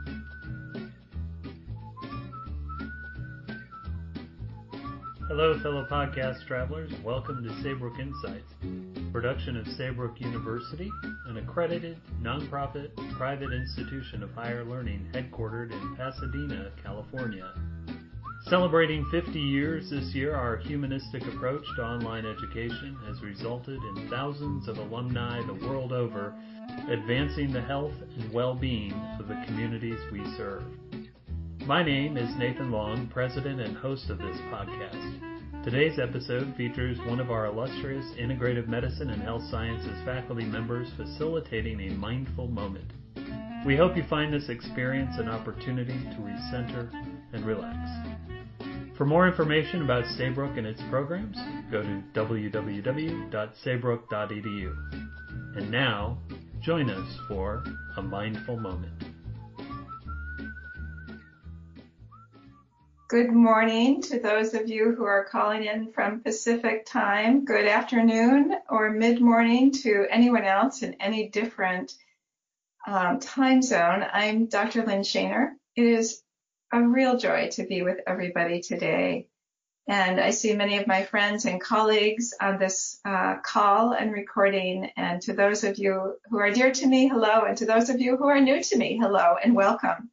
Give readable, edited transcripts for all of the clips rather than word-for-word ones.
Hello, fellow podcast travelers. Welcome to Saybrook Insights, production of Saybrook University, an accredited, nonprofit, private institution of higher learning headquartered in Pasadena, California. Celebrating 50 years this year, our humanistic approach to online education has resulted in thousands of alumni the world over advancing the health and well-being of the communities we serve. My name is Nathan Long, president and host of this podcast. Today's episode features one of our illustrious integrative medicine and health sciences faculty members facilitating a mindful moment. We hope you find this experience an opportunity to recenter and relax. For more information about Saybrook and its programs, go to www.saybrook.edu. And now, join us for a mindful moment. Good morning to those of you who are calling in from Pacific time. Good afternoon or mid-morning to anyone else in any different time zone. I'm Dr. Lynn Shaner. It is a real joy to be with everybody today. And I see many of my friends and colleagues on this call and recording. And to those of you who are dear to me, hello. And to those of you who are new to me, hello and welcome.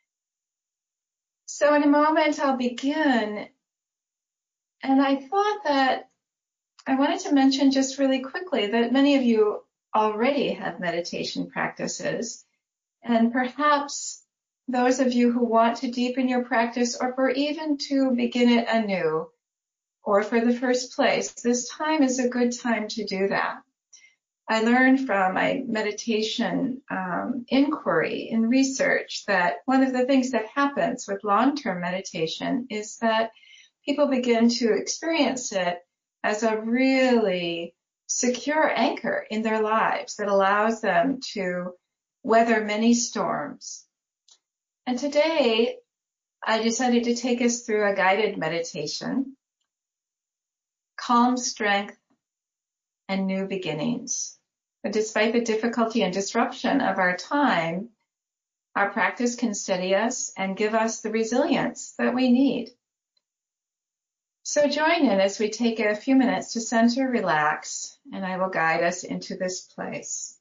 So in a moment, I'll begin. And I thought that I wanted to mention just really quickly that many of you already have meditation practices. And perhaps those of you who want to deepen your practice or for even to begin it anew or for the first place, this time is a good time to do that. I learned from my meditation inquiry and research that one of the things that happens with long-term meditation is that people begin to experience it as a really secure anchor in their lives that allows them to weather many storms. And today, I decided to take us through a guided meditation, Calm Strength and New Beginnings. But despite the difficulty and disruption of our time, our practice can steady us and give us the resilience that we need. So join in as we take a few minutes to center, relax, and I will guide us into this place.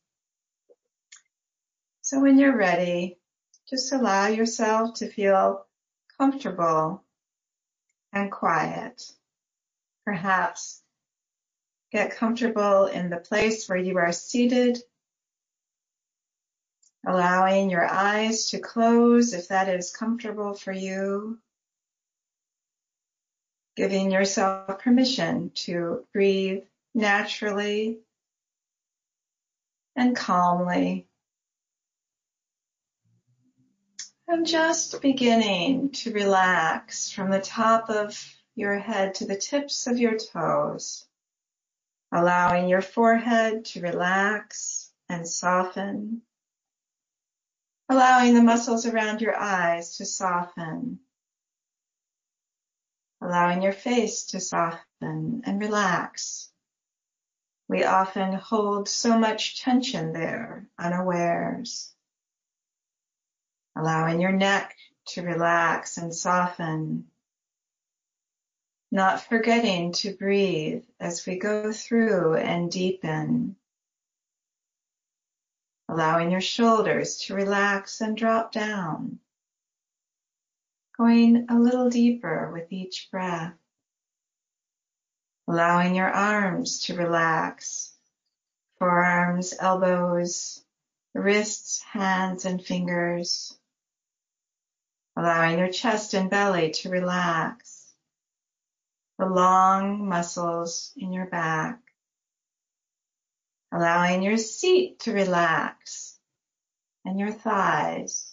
So when you're ready, just allow yourself to feel comfortable and quiet. Perhaps get comfortable in the place where you are seated, allowing your eyes to close if that is comfortable for you, giving yourself permission to breathe naturally and calmly. And just beginning to relax from the top of your head to the tips of your toes. Allowing your forehead to relax and soften. Allowing the muscles around your eyes to soften. Allowing your face to soften and relax. We often hold so much tension there, unawares. Allowing your neck to relax and soften. Not forgetting to breathe as we go through and deepen. Allowing your shoulders to relax and drop down. Going a little deeper with each breath. Allowing your arms to relax. Forearms, elbows, wrists, hands, and fingers. Allowing your chest and belly to relax. The long muscles in your back. Allowing your seat to relax and your thighs.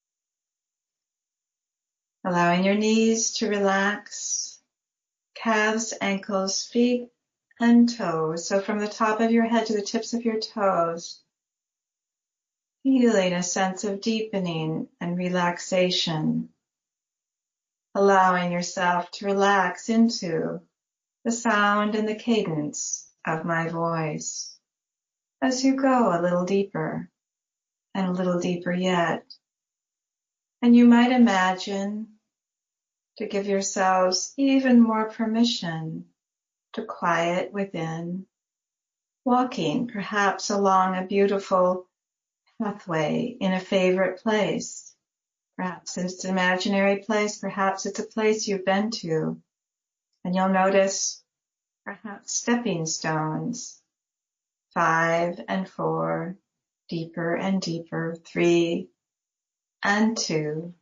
Allowing your knees to relax, calves, ankles, feet, and toes. So from the top of your head to the tips of your toes, feeling a sense of deepening and relaxation. Allowing yourself to relax into the sound and the cadence of my voice as you go a little deeper and a little deeper yet And you might imagine to give yourselves even more permission to quiet within, walking perhaps along a beautiful pathway in a favorite place. Perhaps it's an imaginary place, perhaps it's a place you've been to, and you'll notice perhaps stepping stones, 5 and 4, deeper and deeper, 3 and 2,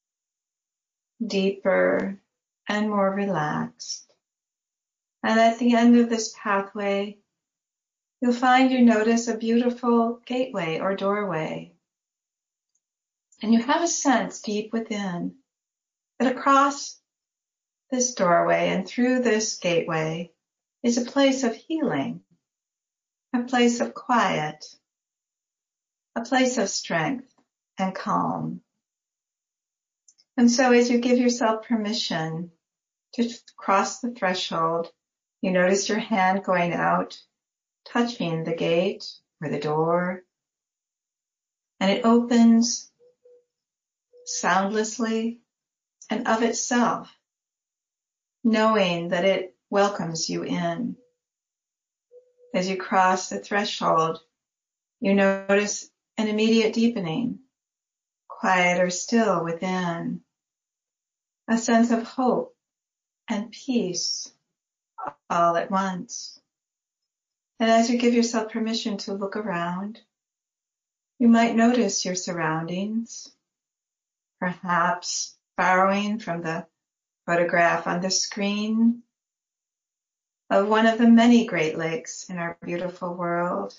deeper and more relaxed. And at the end of this pathway, you'll find you notice a beautiful gateway or doorway. And you have a sense deep within that across this doorway and through this gateway is a place of healing, a place of quiet, a place of strength and calm. And so as you give yourself permission to cross the threshold, you notice your hand going out, touching the gate or the door, and it opens soundlessly and of itself, knowing that it welcomes you in. As you cross the threshold, you notice an immediate deepening, quieter still within, a sense of hope and peace all at once. And as you give yourself permission to look around, you might notice your surroundings, perhaps borrowing from the photograph on the screen of one of the many Great Lakes in our beautiful world.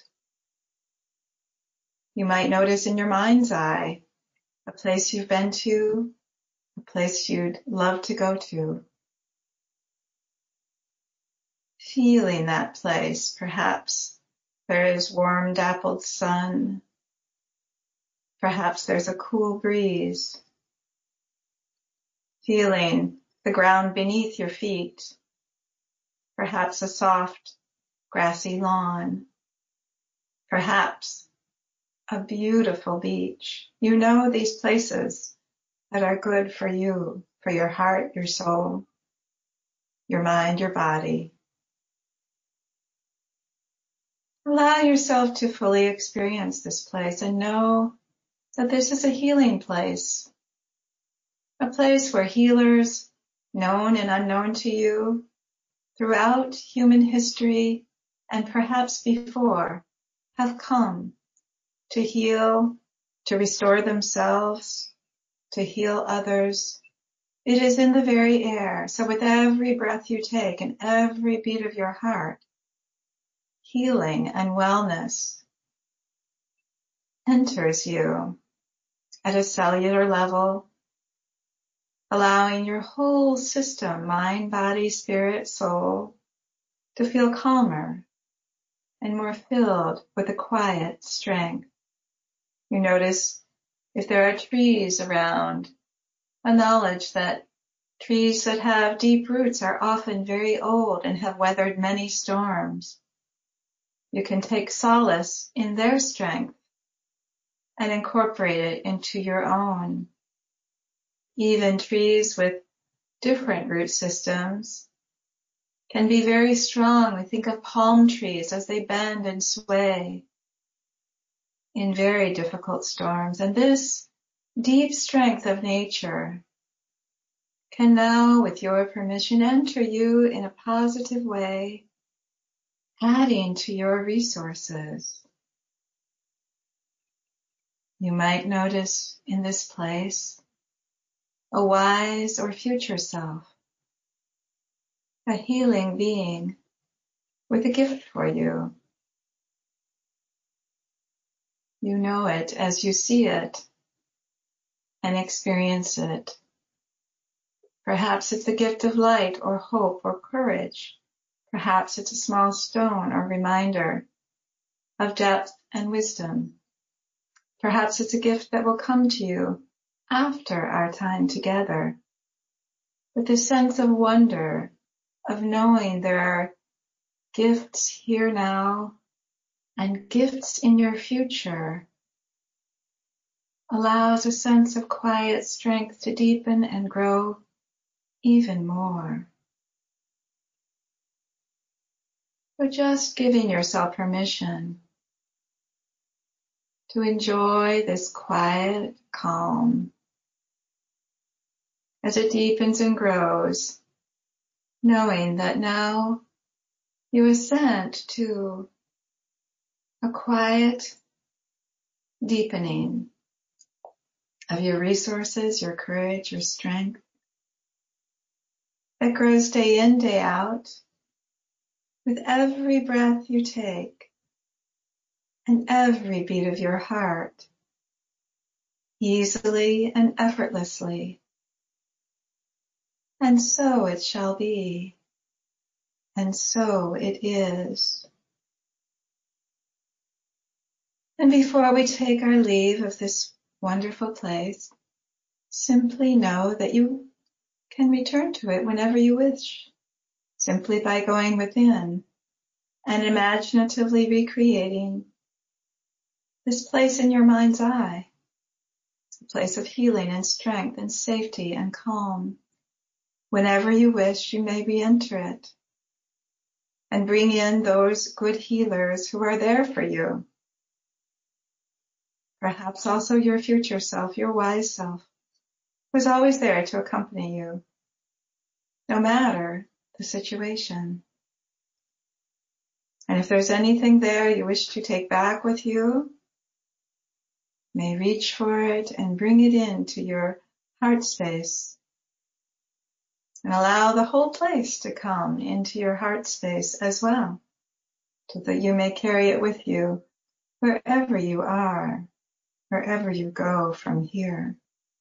You might notice in your mind's eye a place you've been to, a place you'd love to go to. Feeling that place, perhaps there is warm dappled sun, perhaps there's a cool breeze. Feeling the ground beneath your feet, perhaps a soft grassy lawn, perhaps a beautiful beach. You know these places that are good for you, for your heart, your soul, your mind, your body. Allow yourself to fully experience this place and know that this is a healing place, a place where healers, known and unknown to you, throughout human history and perhaps before, have come to heal, to restore themselves, to heal others. It is in the very air. So with every breath you take and every beat of your heart, healing and wellness enters you at a cellular level, allowing your whole system, mind, body, spirit, soul, to feel calmer and more filled with a quiet strength. You notice if there are trees around, a knowledge that trees that have deep roots are often very old and have weathered many storms. You can take solace in their strength and incorporate it into your own. Even trees with different root systems can be very strong. We think of palm trees as they bend and sway in very difficult storms. And this deep strength of nature can now, with your permission, enter you in a positive way, adding to your resources. You might notice in this place a wise or future self, a healing being with a gift for you. You know it as you see it and experience it. Perhaps it's a gift of light or hope or courage. Perhaps it's a small stone or reminder of depth and wisdom. Perhaps it's a gift that will come to you after our time together, with a sense of wonder, of knowing there are gifts here now and gifts in your future allows a sense of quiet strength to deepen and grow even more. Or just giving yourself permission to enjoy this quiet calm as it deepens and grows, knowing that now you ascend to a quiet deepening of your resources, your courage, your strength that grows day in, day out with every breath you take and every beat of your heart, easily and effortlessly. And so it shall be, and so it is. And before we take our leave of this wonderful place, simply know that you can return to it whenever you wish, simply by going within and imaginatively recreating this place in your mind's eye, a place of healing and strength and safety and calm. Whenever you wish, you may re-enter it and bring in those good healers who are there for you. Perhaps also your future self, your wise self, who's always there to accompany you, no matter the situation. And if there's anything there you wish to take back with you, you may reach for it and bring it into your heart space. And allow the whole place to come into your heart space as well, so that you may carry it with you wherever you are, wherever you go from here.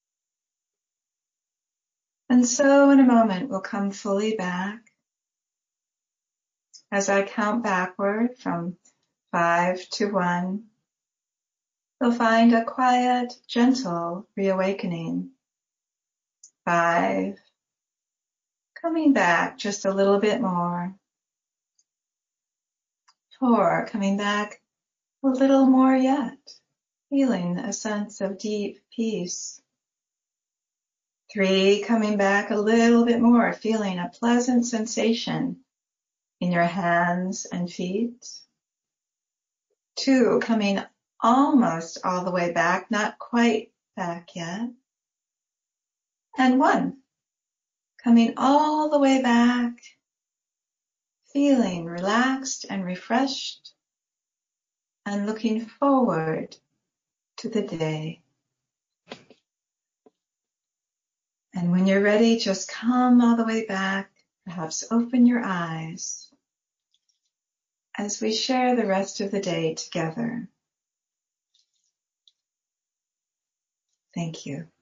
And so in a moment we'll come fully back. As I count backward from 5 to 1, you'll find a quiet, gentle reawakening. 5, coming back just a little bit more. 4, coming back a little more yet, feeling a sense of deep peace. 3, coming back a little bit more, feeling a pleasant sensation in your hands and feet. 2, coming almost all the way back, not quite back yet. And 1, coming all the way back, feeling relaxed and refreshed and looking forward to the day. And when you're ready, just come all the way back, perhaps open your eyes as we share the rest of the day together. Thank you.